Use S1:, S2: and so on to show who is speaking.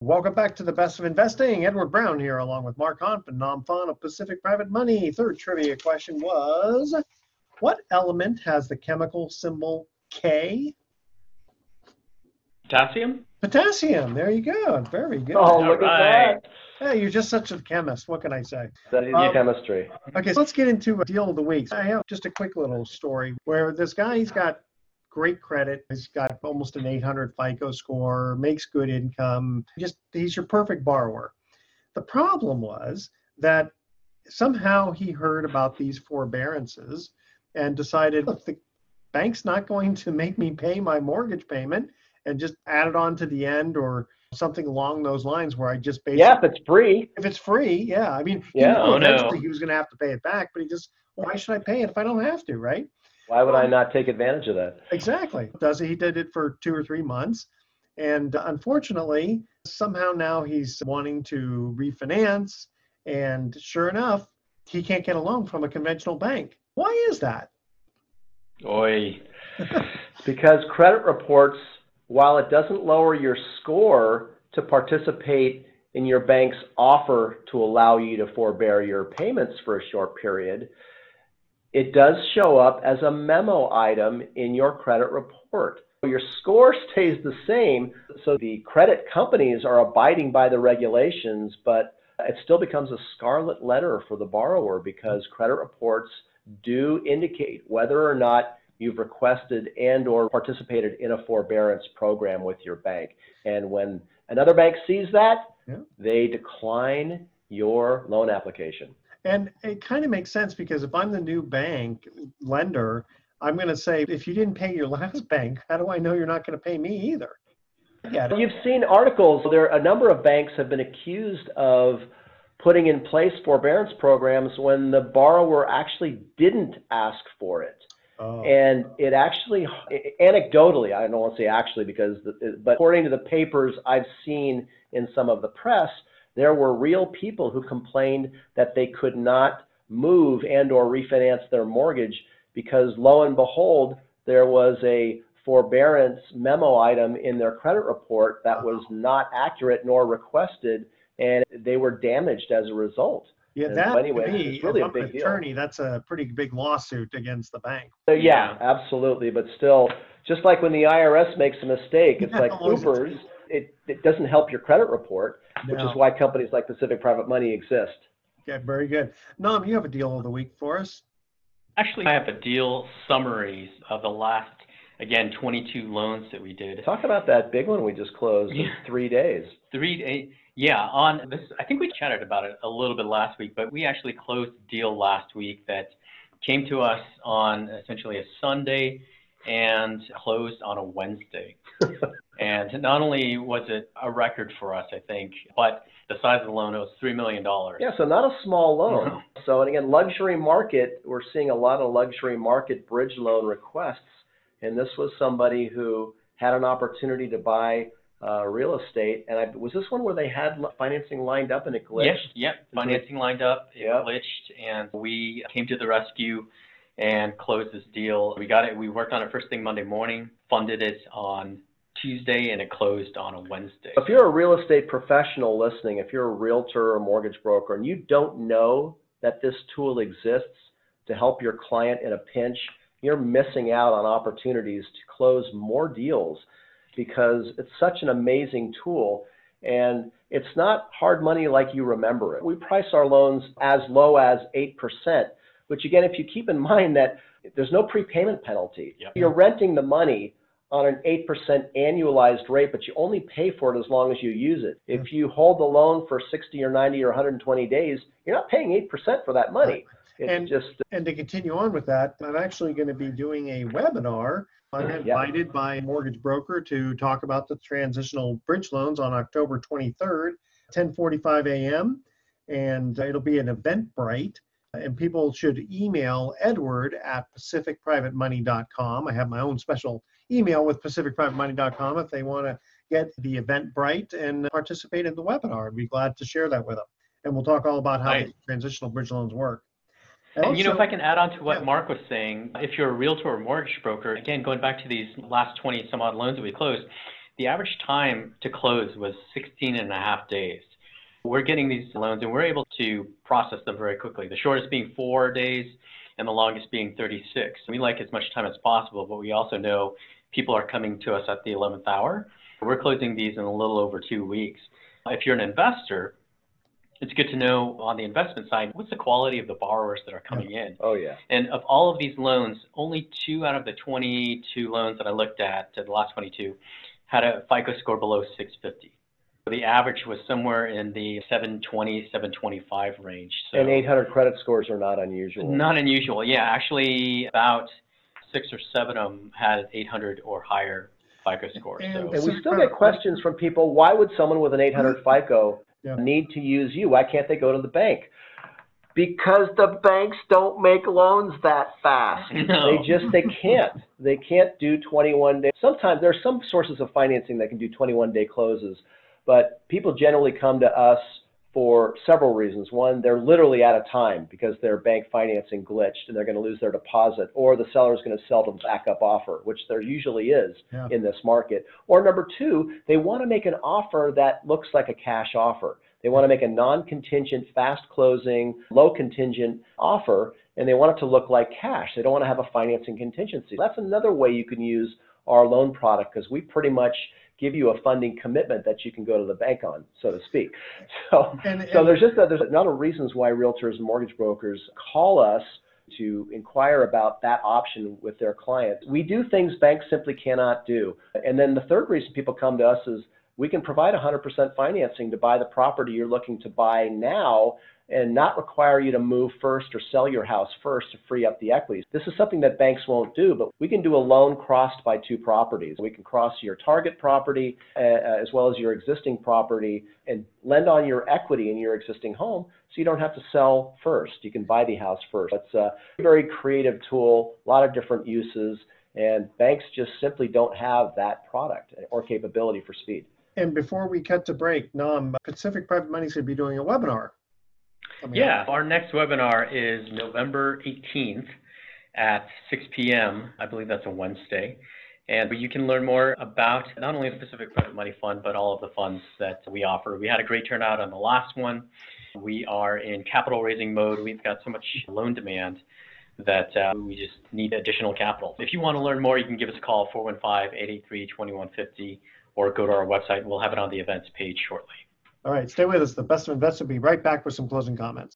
S1: Welcome back to the Best of Investing. Edward Brown here, along with Mark Hanf and Nam Phan of Pacific Private Money. Third trivia question was, what element has the chemical symbol K?
S2: Potassium?
S1: Potassium. There you go. Very good.
S3: Oh, look at that.
S1: Yeah, you're just such a chemist. What can I say?
S3: Studied chemistry.
S1: Okay, so let's get into a deal of the week. I have just a quick little story where this guy, he's got great credit. He's got almost an 800 FICO score, makes good income. He's your perfect borrower. The problem was that somehow he heard about these forbearances and decided, look, the bank's not going to make me pay my mortgage payment, and just add it on to the end or something along those lines where I just basically...
S3: Yeah, if it's free.
S1: If it's free, yeah. I mean,
S3: yeah.
S1: Eventually he was going to have to pay it back, but why should I pay it if I don't have to, right?
S3: Why would I not take advantage of that?
S1: Exactly. He did it for 2 or 3 months. And unfortunately, somehow now he's wanting to refinance. And sure enough, he can't get a loan from a conventional bank. Why is that?
S2: Oy.
S3: Because credit reports, while it doesn't lower your score to participate in your bank's offer to allow you to forbear your payments for a short period, it does show up as a memo item in your credit report. Your score stays the same, so the credit companies are abiding by the regulations, but it still becomes a scarlet letter for the borrower because credit reports do indicate whether or not you've requested and or participated in a forbearance program with your bank. And when another bank sees that, they decline your loan application.
S1: And it kind of makes sense because if I'm the new bank lender, I'm going to say, if you didn't pay your last bank, how do I know you're not going to pay me either?
S3: You've seen articles. A number of banks have been accused of putting in place forbearance programs when the borrower actually didn't ask for it.
S1: Oh.
S3: And it actually, anecdotally, I don't want to say actually but according to the papers I've seen in some of the press, there were real people who complained that they could not move and or refinance their mortgage because lo and behold, there was a forbearance memo item in their credit report that was not accurate nor requested, and they were damaged as a result.
S1: Yeah,
S3: it's really a big deal.
S1: Attorney, that's a pretty big lawsuit against the bank.
S3: So yeah, absolutely. But still, just like when the IRS makes a mistake, it's like Ubers. It doesn't help your credit report, which is why companies like Pacific Private Money exist.
S1: Okay, very good. Nam, you have a deal of the week for us?
S2: Actually, I have a deal summary of the last, again, 22 loans that we did.
S3: Talk about that big one we just closed in 3 days.
S2: 3 days. Yeah, on this, I think we chatted about it a little bit last week, but we actually closed a deal last week that came to us on essentially a Sunday and closed on a Wednesday. And not only was it a record for us, I think, but the size of the loan, it was $3 million.
S3: Yeah, so not a small loan. No. So, and again, luxury market, we're seeing a lot of luxury market bridge loan requests. And this was somebody who had an opportunity to buy real estate. And was this one where they had financing lined up and it glitched?
S2: Yep. Financing lined up, it glitched, and we came to the rescue and closed this deal. We got it. We worked on it first thing Monday morning, funded it on Tuesday, and it closed on a Wednesday.
S3: If you're a real estate professional listening, if you're a realtor or mortgage broker, and you don't know that this tool exists to help your client in a pinch, you're missing out on opportunities to close more deals because it's such an amazing tool. And it's not hard money like you remember it. We price our loans as low as 8%, which again, if you keep in mind that there's no prepayment penalty, you're renting the money on an 8% annualized rate, but you only pay for it as long as you use it. If you hold the loan for 60 or 90 or 120 days, you're not paying 8% for that money.
S1: And to continue on with that, I'm actually going to be doing a webinar. I'm invited by a mortgage broker to talk about the transitional bridge loans on October 23rd, 10:45 a.m. And it'll be an Eventbrite. And people should email Edward at pacificprivatemoney.com. I have my own special email with pacificprivatemoney.com if they want to get the Eventbrite and participate in the webinar. I'd be glad to share that with them. And we'll talk all about how the transitional bridge loans work.
S2: And also, if I can add on to what Mark was saying, if you're a realtor or mortgage broker, again, going back to these last 20 some odd loans that we closed, The average time to close was 16 and a half days. We're getting these loans and we're able to process them very quickly. The shortest being 4 days and the longest being 36. We like as much time as possible, but we also know people are coming to us at the 11th hour. We're closing these in a little over 2 weeks. If you're an investor, it's good to know on the investment side, what's the quality of the borrowers that are coming in?
S3: Oh, yeah.
S2: And of all of these loans, only 2 out of the 22 loans that I looked at, the last 22, had a FICO score below 650. The average was somewhere in the 720, 725 range. So
S3: and 800 credit scores are not unusual.
S2: Not unusual, yeah. Actually, about 6 or 7 of them had 800 or higher FICO scores.
S3: And we still get questions from people, why would someone with an 800 FICO need to use you? Why can't they go to the bank? Because the banks don't make loans that fast.
S2: No.
S3: They can't. They can't do 21 days. Sometimes there are some sources of financing that can do 21-day closes, but people generally come to us for several reasons. One, they're literally out of time because their bank financing glitched and they're going to lose their deposit, or the seller is going to sell them backup offer, which there usually is in this market. Or number 2, they want to make an offer that looks like a cash offer. They want to make a non-contingent, fast-closing, low-contingent offer, and they want it to look like cash. They don't want to have a financing contingency. That's another way you can use our loan product, because we pretty much give you a funding commitment that you can go to the bank on, so to speak. So there's a lot of reasons why realtors and mortgage brokers call us to inquire about that option with their clients. We do things banks simply cannot do. And then the third reason people come to us is we can provide 100% financing to buy the property you're looking to buy now and not require you to move first or sell your house first to free up the equities. This is something that banks won't do, but we can do a loan crossed by 2 properties. We can cross your target property as well as your existing property and lend on your equity in your existing home so you don't have to sell first. You can buy the house first. It's a very creative tool, a lot of different uses, and banks just simply don't have that product or capability for speed.
S1: And before we cut to break, Nam, Pacific Private Money is going to be doing a webinar.
S2: Yeah, our next webinar is November 18th at 6 p.m. I believe that's a Wednesday. And you can learn more about not only the Pacific Private Money Fund, but all of the funds that we offer. We had a great turnout on the last one. We are in capital raising mode. We've got so much loan demand that we just need additional capital. If you want to learn more, you can give us a call, 415-883-2150, or go to our website. We'll have it on the events page shortly.
S1: All right, stay with us. The Best of Investment will be right back with some closing comments.